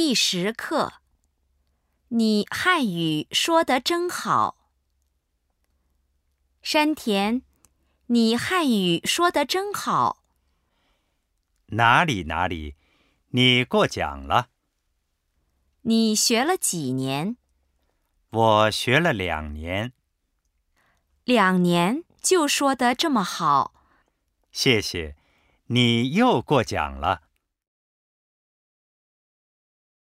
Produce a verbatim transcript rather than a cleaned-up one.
第十课，你汉语说得真好。山田，你汉语说得真好。 哪里哪里，你过奖了。 你学了几年？ 我学了两年。 两年就说得这么好。 谢谢，你又过奖了。